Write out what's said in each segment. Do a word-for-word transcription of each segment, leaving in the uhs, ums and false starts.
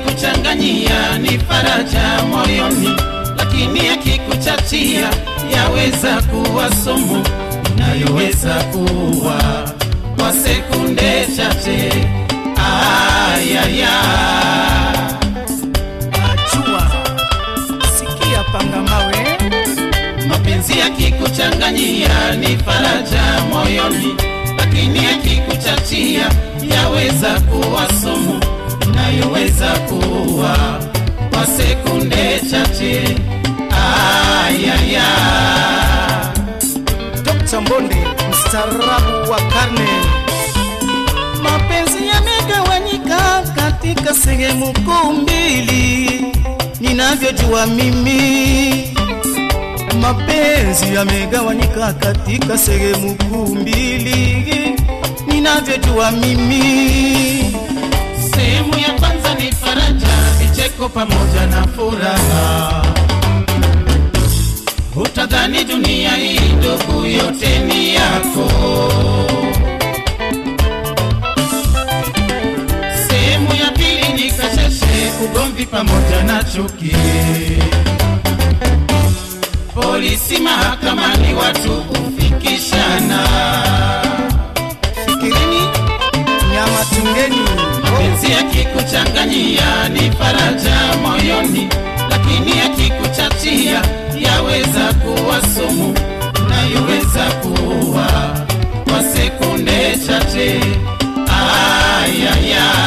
yakikuchanganyia ni faraja moyoni, lakini yakikuchachia yaweza kuwa sumu inayoweza kuwa kwa sekunde chache. Ayaya, Achua, sikia panga mawe. mapenzi yakikuchanganyia ni faraja moyoni, lakini yakikuchachia yaweza kuwa sumu inayoweza kuwa kwa sekunde chache. Ayaya, Dokta Mbonde, mstaarabu wa karne. Mapenzi yamegawanyika katika sehemu kuu mbili, ninavyojua mimi. Mapenzi yamegawanyika katika sehemu kuu mbili, ninavyojua mimi. sehemu ya kwanza ni faraja, vicheko pamoja na furaha. Utadhani dunia hii ndugu yote ni yako. Sehemu ya pili ni kasheshe, ugomvi pamoja na chuki. Polisi, mahakamani, watu kufikishana. Fikirini, nyama tungeni. Mapenzi yakikuchanganyia ni faraja moyoni, lakini yakikuchachia yaweza kuwa sumu inayoweza kuwa kwa sekunde chache. Ayaya,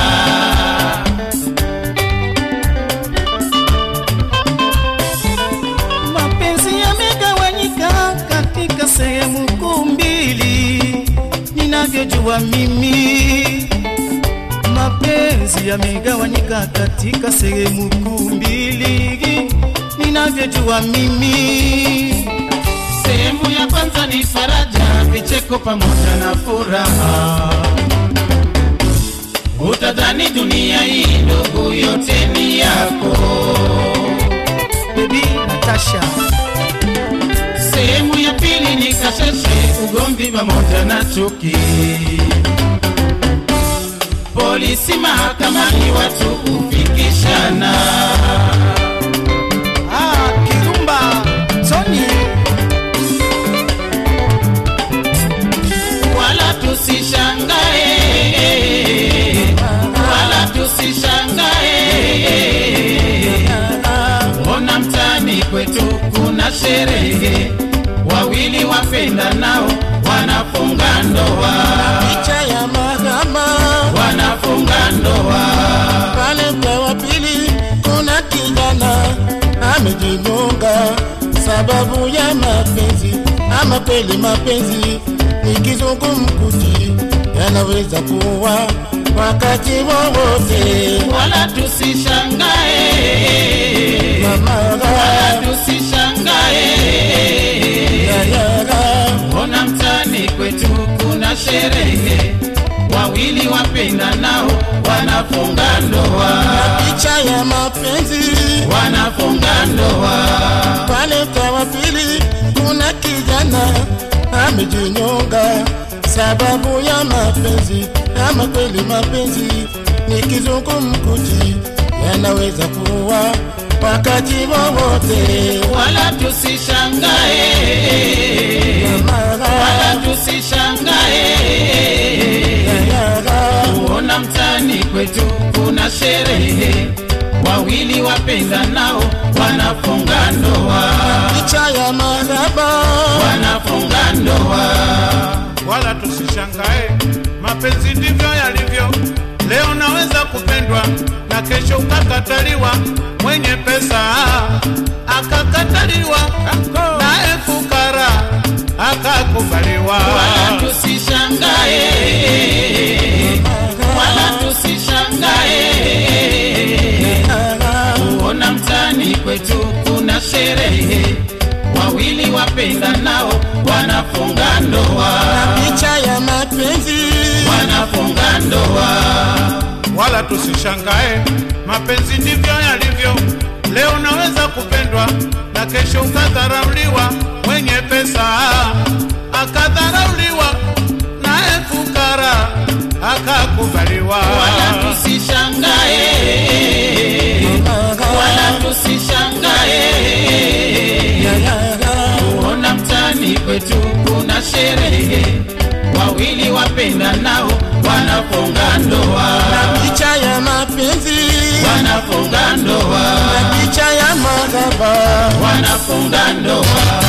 Mapenzi yamegawanyika katika sehemu kuu mbili, ninavyojua mimi. Mapenzi yamegawanyika katika sehemu kuu mbili, ninavyojua mimi. sehemu ya kwanza ni faraja, vicheko pamoja na furaha. Utadhani dunia hii ndugu yote ni yako. Baby Natasha. Sehemu ya pili ni kasheshe, ugomvi pamoja na chuki. Polisi, mahakamani, watu kufikishana. Ah, Kirumba, Tony. Wala tusishangae, wala tusishangae. Ona mtani kwetu kuna sherehe, wawili wapenda nao wanafunga ndoa. Picha ya mahakama Wanafunga ndoa. pale kwa wapili, kuna kijana amejigonga sababu ya mapenzi. Ama kweli mapenzi ni kizungumkuti, yanaweza kuwa wakati wowote. Wala tusishangae, Mama, wala tusishangae. yayara, Ona mtani kwetu kuna sherehe, wawili wapenda nao wanafunga ndoa. picha ya mapenzi Wanafunga ndoa. pale kwa wapili, kuna kijana amejinyonga sababu ya mapenzi. Ama kweli mapenzi ni kizungumkuti, yanaweza kuwa wakati wowote. Wala tusishangae, wala tusishangae. Ona mtani kwetu kuna sherehe, wawili wapenda nao wanafunga ndoa. Picha ya maraba Wanafunga ndoa. Wala tusishangae, mapenzi ndivyo yalivyo. Leo naweza kupendwa na kesho ukakataliwa. Mwenye pesa akakataliwa, naye fukara akakubaliwa. Wala tusishangae, wala tusishangae. Ona mtani kwetu kuna sherehe, wawili wapenda nao wanafunga ndoa. picha ya mapenzi Wanafunga ndoa. Wala tusishangae, mapenzi ndivyo yalivyo. Leo naweza kupendwa na kesho ukadharauliwa. Mwenye pesa akadharauliwa, naye fukara akakubaliwa. Wala tusishangae, wanafunga ndoa, na picha ya mapenzi wanafunga ndoa, na picha ya mahaba wanafunga ndoa.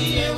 niye